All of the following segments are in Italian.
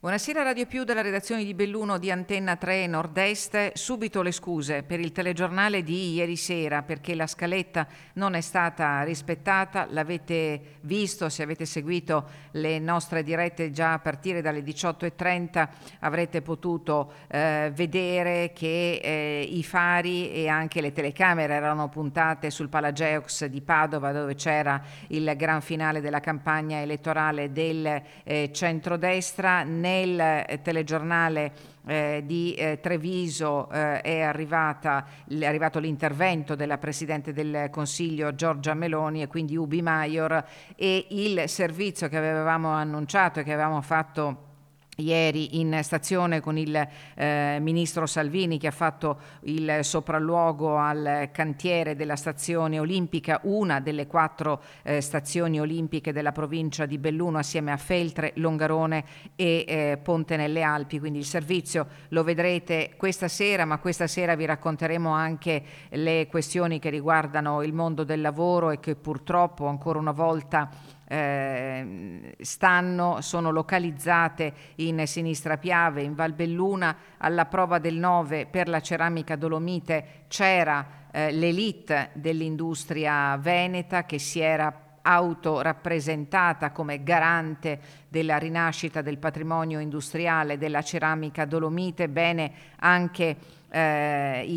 Buonasera Radio Più dalla redazione di Belluno di Antenna 3 Nord-Est. Subito le scuse per il telegiornale di ieri sera perché la scaletta non è stata rispettata. L'avete visto, se avete seguito le nostre dirette già a partire dalle 18:30 avrete potuto vedere che i fari e anche le telecamere erano puntate sul Palageox di Padova, dove c'era il gran finale della campagna elettorale del centrodestra. Nel telegiornale di Treviso è arrivato l'intervento della Presidente del Consiglio Giorgia Meloni e quindi Ubi Maior, e il servizio che avevamo annunciato e che avevamo fatto ieri in stazione con il ministro Salvini, che ha fatto il sopralluogo al cantiere della stazione olimpica, una delle 4 stazioni olimpiche della provincia di Belluno, assieme a Feltre, Longarone e Ponte nelle Alpi. Quindi il servizio lo vedrete questa sera, ma questa sera vi racconteremo anche le questioni che riguardano il mondo del lavoro e che purtroppo ancora una volta sono localizzate in Sinistra Piave, in Valbelluna. Alla prova del 9 per la ceramica dolomite c'era l'élite dell'industria veneta, che si era autorappresentata come garante della rinascita del patrimonio industriale della ceramica dolomite. Bene, anche i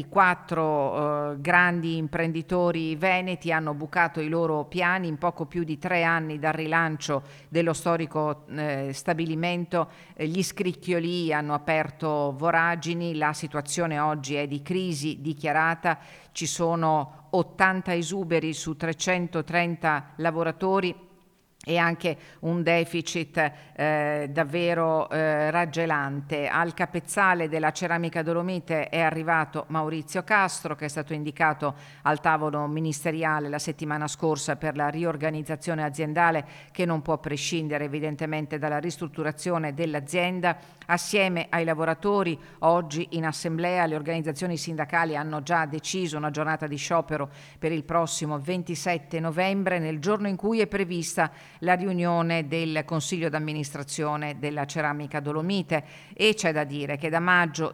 4 grandi imprenditori veneti hanno bucato i loro piani in poco più di 3 anni dal rilancio dello storico stabilimento. Gli scricchiolii hanno aperto voragini, la situazione oggi è di crisi dichiarata, ci sono 80 esuberi su 330 lavoratori e anche un deficit davvero raggelante. Al capezzale della ceramica dolomite è arrivato Maurizio Castro, che è stato indicato al tavolo ministeriale la settimana scorsa per la riorganizzazione aziendale, che non può prescindere evidentemente dalla ristrutturazione dell'azienda. Assieme ai lavoratori, oggi in assemblea le organizzazioni sindacali hanno già deciso una giornata di sciopero per il prossimo 27 novembre, nel giorno in cui è prevista la riunione del Consiglio d'amministrazione della ceramica dolomite. E c'è da dire che da maggio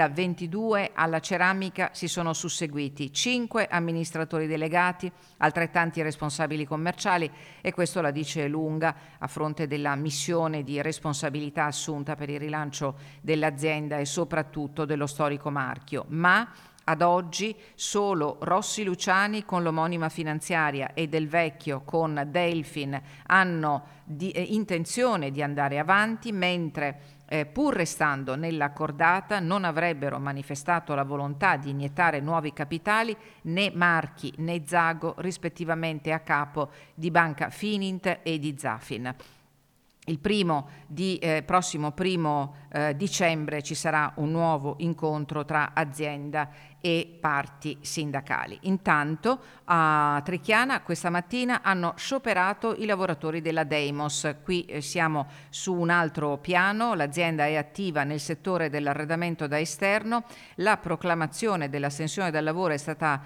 2022 alla ceramica si sono susseguiti 5 amministratori delegati, altrettanti responsabili commerciali, e questo la dice lunga a fronte della missione di responsabilità assunta per il rilancio dell'azienda e soprattutto dello storico marchio. Ma ad oggi solo Rossi Luciani con l'omonima finanziaria e Del Vecchio con Delfin hanno intenzione di andare avanti, mentre pur restando nella cordata non avrebbero manifestato la volontà di iniettare nuovi capitali né Marchi né Zago, rispettivamente a capo di Banca Finint e di Zafin. Il prossimo 1 dicembre ci sarà un nuovo incontro tra azienda e parti sindacali. Intanto a Trichiana questa mattina hanno scioperato i lavoratori della Deimos. Qui siamo su un altro piano, l'azienda è attiva nel settore dell'arredamento da esterno. La proclamazione dell'astensione dal lavoro è stata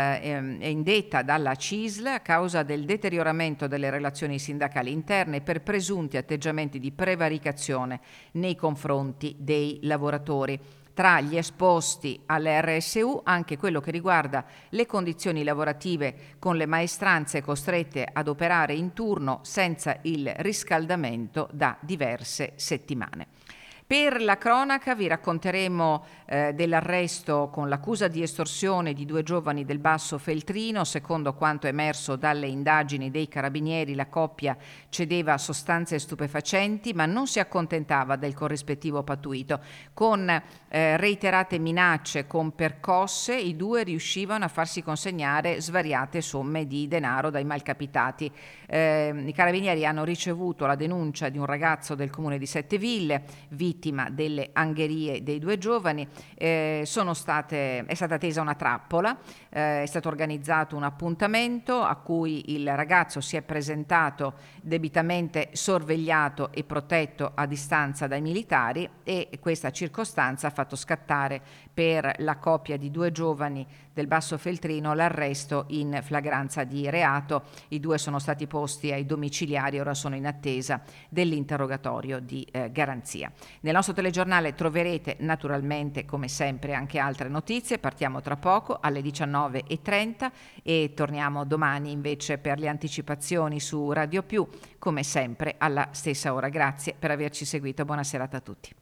indetta dalla CISL a causa del deterioramento delle relazioni sindacali interne per presunti atteggiamenti di prevaricazione nei confronti dei lavoratori. Tra gli esposti alle RSU anche quello che riguarda le condizioni lavorative, con le maestranze costrette ad operare in turno senza il riscaldamento da diverse settimane. Per la cronaca vi racconteremo dell'arresto con l'accusa di estorsione di 2 giovani del Basso Feltrino. Secondo quanto emerso dalle indagini dei carabinieri, la coppia cedeva sostanze stupefacenti ma non si accontentava del corrispettivo pattuito. Con reiterate minacce con percosse, i 2 riuscivano a farsi consegnare svariate somme di denaro dai malcapitati. I carabinieri hanno ricevuto la denuncia di un ragazzo del comune di Setteville, vittima vittima delle angherie dei due giovani. È stata tesa una trappola, è stato organizzato un appuntamento a cui il ragazzo si è presentato debitamente sorvegliato e protetto a distanza dai militari, e questa circostanza ha fatto scattare per la coppia di due giovani del Basso Feltrino l'arresto in flagranza di reato. I due sono stati posti ai domiciliari e ora sono in attesa dell'interrogatorio di garanzia. Nel nostro telegiornale troverete naturalmente, come sempre, anche altre notizie. Partiamo tra poco alle 19:30 e torniamo domani invece per le anticipazioni su Radio Più, come sempre alla stessa ora. Grazie per averci seguito, buona serata a tutti.